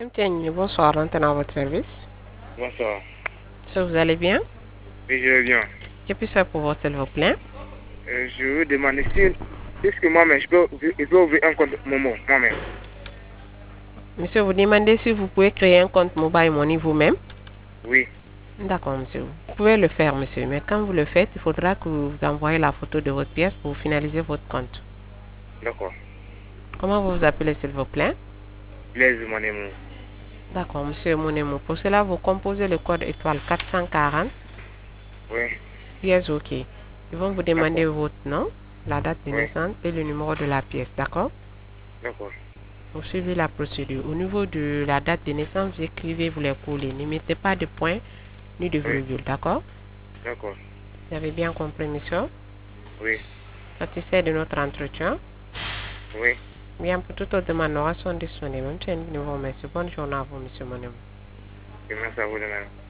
Monsieur, bonsoir, maintenant à votre service. Bonsoir. Monsieur, vous allez bien? Oui, je vais bien. Que puis-je faire pour vous, s'il vous plaît? Je veux demander si, est-ce que moi-même, je peux ouvrir un compte Momo, moi-même. Monsieur, vous demandez si vous pouvez créer un compte Mobile Money vous-même? Oui, D'accord, monsieur. Vous pouvez le faire, monsieur. Mais quand vous le faites, il faudra que vous envoyez la photo de votre pièce pour finaliser votre compte. d'accord. Comment vous vous appelez, s'il vous plaît? Blaise Monemo. D'accord, monsieur Monemo. Pour cela, vous composez le code étoile 440. Oui, Yes, OK. Ils vont vous demander d'accord. votre nom, la date de Oui, naissance et le numéro de la pièce. D'accord? d'accord. Vous suivez la procédure. Au niveau de la date de naissance, vous écrivez, vous les collez. Ne mettez pas de points ni de Oui, virgule. D'accord? d'accord. Vous avez bien compris, monsieur? Oui, Satisfait de notre entretien? oui. Bien, pour toute autre demande, nous restons disponibles. Monsieur, nous vous remercions. Bonne journée à vous, monsieur Monem. Et merci à vous de même.